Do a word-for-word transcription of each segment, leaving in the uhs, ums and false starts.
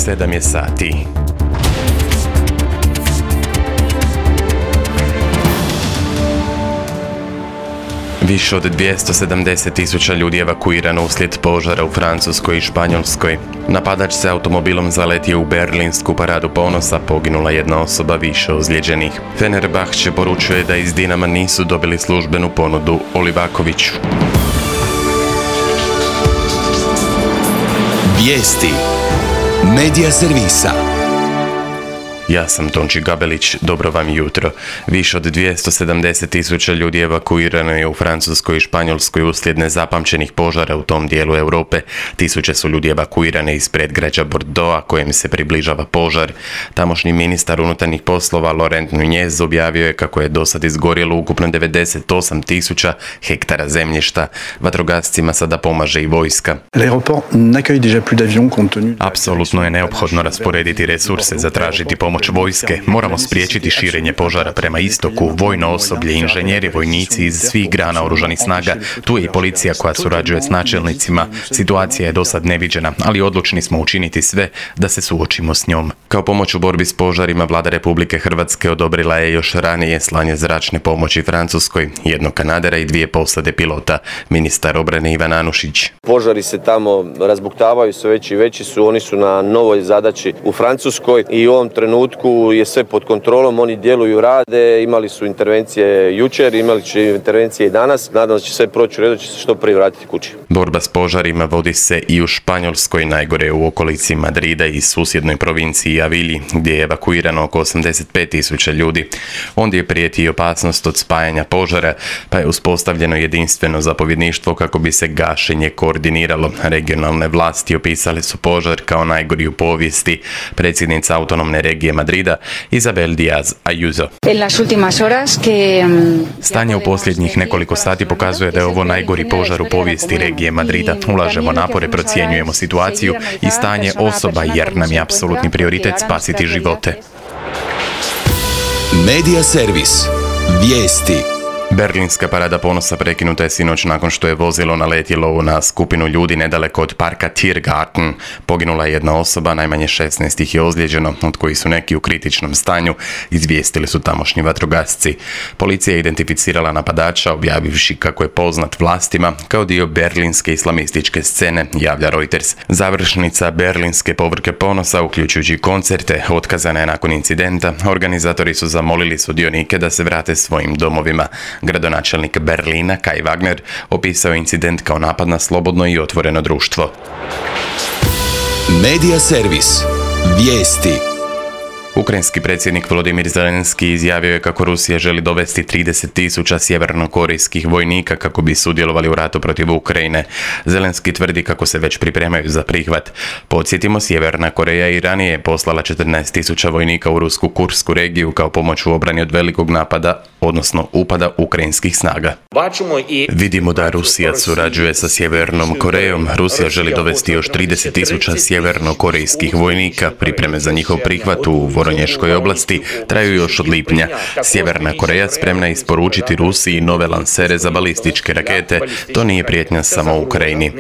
sedam je sati. Više od dvjesto sedamdeset tisuća ljudi evakuirano uslijed požara u Francuskoj i Španjolskoj. Napadač se automobilom zaletio u berlinsku paradu ponosa, poginula jedna osoba, više ozlijeđenih. Fenerbahče poručuje da iz Dinama nisu dobili službenu ponudu o Livakoviću. Vijesti Medija servisa. Ja sam Tonči Gabelić, dobro vam jutro. Više od dvjesto sedamdeset tisuća ljudi evakuirano je u Francuskoj i Španjolskoj uslijed nezapamćenih požara u tom dijelu Europe. Tisuće su ljudi evakuirane iz predgrađa Bordeauxa kojem se približava požar. Tamošnji ministar unutarnjih poslova Laurent Nunez objavio je kako je dosad izgorjelo ukupno devedeset osam tisuća hektara zemljišta. Vatrogascima sada pomaže i vojska. Apsolutno je neophodno rasporediti resurse, zatražiti pomoć vojske. Moramo spriječiti širenje požara prema istoku, vojno osoblje, inženjeri, vojnici iz svih grana oružanih snaga. Tu je i policija koja surađuje s načelnicima. Situacija je dosad neviđena, ali odlučni smo učiniti sve da se suočimo s njom. Kao pomoć u borbi s požarima, vlada Republike Hrvatske odobrila je još ranije slanje zračne pomoći Francuskoj, jednog kanadera i dvije posade pilota. Ministar obrane Ivan Anušić. Požari se tamo razbuktavaju, sve veći i veći su, oni su na novoj zadaći u Francuskoj i u ovom trenutku je sve pod kontrolom, oni djeluju, rade, imali su intervencije jučer, imali će intervencije i danas, nadam se da će sve proći u redu, će se što prije vratiti kući. Borba s požarima vodi se i u Španjolskoj, najgore u okolici Madrida i susjednoj provinciji Avilji, gdje je evakuirano oko osamdeset pet tisuća ljudi. Ondje je prijeti opasnost od spajanja požara, pa je uspostavljeno jedinstveno zapovjedništvo kako bi se gašenje koordiniralo. Regionalne vlasti opisale su požar kao najgori u povijesti. Predsjednica autonomne regije Madrida, Isabel Díaz Ayuso. Stanje u posljednjih nekoliko sati pokazuje da je ovo najgori požar u povijesti regije Madrida. Ulažemo napore, procjenjujemo situaciju i stanje osoba jer nam je apsolutni prioritet spasiti živote. Medija servis. Vijesti. Berlinska parada ponosa prekinuta je sinoć nakon što je vozilo naletjelo na skupinu ljudi nedaleko od parka Tiergarten. Poginula je jedna osoba, najmanje šesnaest ih je ozlijeđeno, od kojih su neki u kritičnom stanju, izvijestili su tamošnji vatrogasci. Policija je identificirala napadača, objavivši kako je poznat vlastima kao dio berlinske islamističke scene, javlja Reuters. Završnica berlinske povorke ponosa, uključujući koncerte, otkazana je nakon incidenta. Organizatori su zamolili sudionike da se vrate svojim domovima. Gradonačelnik Berlina, Kai Wagner, opisao incident kao napad na slobodno i otvoreno društvo. Medija servis. Vijesti. Ukrajinski predsjednik Volodymyr Zelenski izjavio je kako Rusija želi dovesti trideset tisuća sjevernokorejskih vojnika kako bi sudjelovali u ratu protiv Ukrajine. Zelenski tvrdi kako se već pripremaju za prihvat. Podsjetimo, Sjeverna Koreja i ranije je poslala četrnaest tisuća vojnika u rusku Kursku regiju kao pomoć u obrani od velikog napada, odnosno upada ukrajinskih snaga. Vidimo da Rusija surađuje sa Sjevernom Korejom. Rusija želi dovesti još trideset tisuća sjevernokorejskih vojnika. Pripreme za njihov prihvat u Voronješkoj oblasti traju još od lipnja. Sjeverna Koreja spremna je isporučiti Rusiji nove lansere za balističke rakete. To nije prijetnja samo Ukrajini.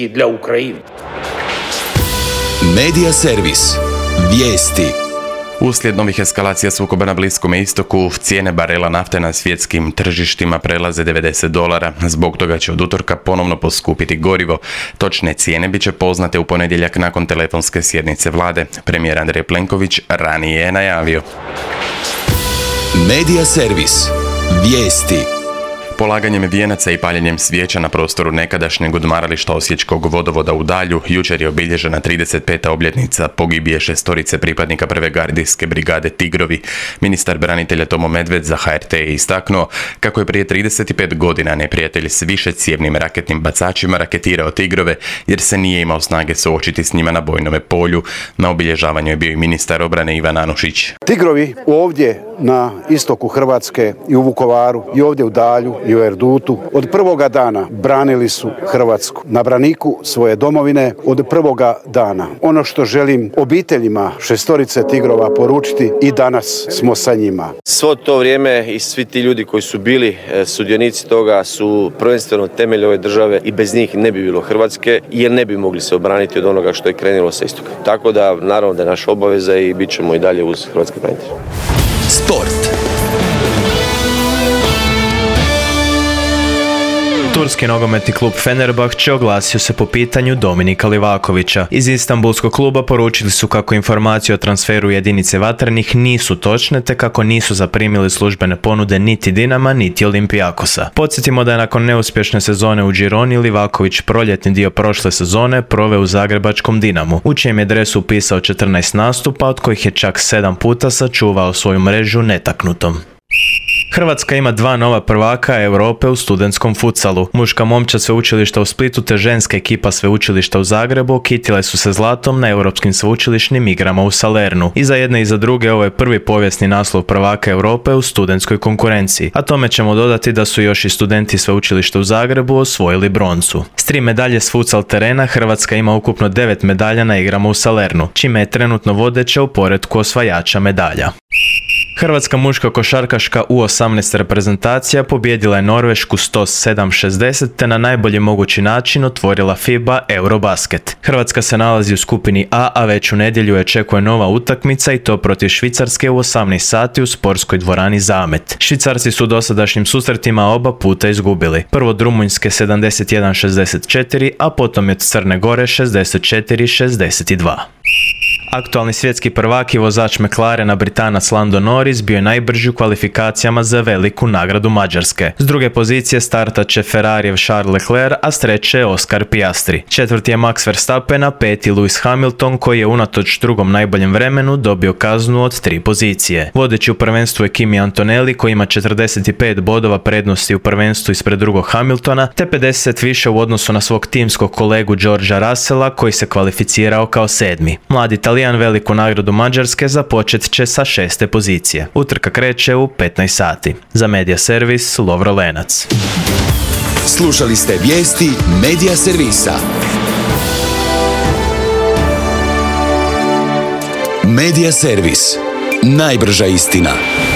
Medija servis. Vijesti. Uslijed novih eskalacija sukoba na Bliskom istoku, cijene barela nafte na svjetskim tržištima prelaze devedeset dolara. Zbog toga će od utorka ponovno poskupiti gorivo. Točne cijene bit će poznate u ponedjeljak nakon telefonske sjednice vlade. Premijer Andrej Plenković ranije je najavio. Medija servis. Vijesti. Polaganjem vijenaca i paljenjem svijeća na prostoru nekadašnjeg odmarališta Osječkog vodovoda u Dalju jučer je obilježena trideset peta obljetnica pogibije šestorice pripadnika prve gardijske brigade Tigrovi. Ministar branitelja Tomo Medved za H R T je istaknuo kako je prije trideset pet godina neprijatelj s višecijevnim raketnim bacačima raketirao Tigrove jer se nije imao snage suočiti s njima na bojnome polju. Na obilježavanju je bio i ministar obrane Ivan Anušić. Tigrovi ovdje na istoku Hrvatske i u Vukovaru i ovdje u Dalju i i u Erdutu. Od prvoga dana branili su Hrvatsku na braniku svoje domovine od prvoga dana. Ono što želim obiteljima šestorice tigrova poručiti, i danas smo sa njima. Svo to vrijeme i svi ti ljudi koji su bili sudionici toga su prvenstveno temelj ove države i bez njih ne bi bilo Hrvatske, jer ne bi mogli se obraniti od onoga što je krenulo sa istoka. Tako da naravno da je naša obaveza i bit ćemo i dalje uz hrvatske branitelje. Sport. Turski nogometni klub Fenerbahče oglasio se po pitanju Dominika Livakovića. Iz Istanbulskog kluba poručili su kako informacije o transferu jedinice vatrenih nisu točne, te kako nisu zaprimili službene ponude niti Dinama, niti Olimpijakosa. Podsjetimo da je nakon neuspješne sezone u Gironi Livaković proljetni dio prošle sezone proveo u zagrebačkom Dinamu, u čijem je dresu upisao četrnaest nastupa, od kojih je čak sedam puta sačuvao svoju mrežu netaknutom. Hrvatska ima dva nova prvaka Europe u studentskom futsalu. Muška momčad sveučilišta u Splitu te ženska ekipa sveučilišta u Zagrebu okitile su se zlatom na europskim sveučilišnim igrama u Salernu. I za jedne i za druge ovo je prvi povijesni naslov prvaka Europe u studentskoj konkurenciji. A tome ćemo dodati da su još i studenti sveučilišta u Zagrebu osvojili broncu. S tri medalje s futsal terena Hrvatska ima ukupno devet medalja na igrama u Salernu, čime je trenutno vodeća u poretku osvajača medalja. Hrvatska muška košarkaška U osamnaest reprezentacija pobijedila je Norvešku sto sedam šezdeset te na najbolji mogući način otvorila FIBA Eurobasket. Hrvatska se nalazi u skupini A, a već u nedjelju je očekuje nova utakmica i to protiv Švicarske u osamnaest sati u sportskoj dvorani Zamet. Švicarci su u dosadašnjim susretima oba puta izgubili. Prvo od Rumunjske sedamdeset jedan šezdeset četiri, a potom je od Crne Gore šezdeset četiri šezdeset dva. Aktualni svjetski prvak i vozač McLarena Britanac Lando Norris bio je najbrži u kvalifikacijama za veliku nagradu Mađarske. S druge pozicije startat će Ferrarijev Charles Leclerc, a s treće Oscar Piastri. Četvrti je Max Verstappen, a peti Lewis Hamilton, koji je unatoč drugom najboljem vremenu dobio kaznu od tri pozicije. Vodeći u prvenstvu je Kimi Antonelli, koji ima četrdeset pet bodova prednosti u prvenstvu ispred drugog Hamiltona, te pedeset više u odnosu na svog timskog kolegu Georgea Russella, koji se kvalificirao kao sedmi. Mladi Italijan veliku nagradu Mađarske započet će sa šeste pozicije. Utrka kreće u petnaest sati. Za Medija Servis, Lovro Lenac. Slušali ste vijesti Medija Servisa. Medija Servis. Najbrža istina.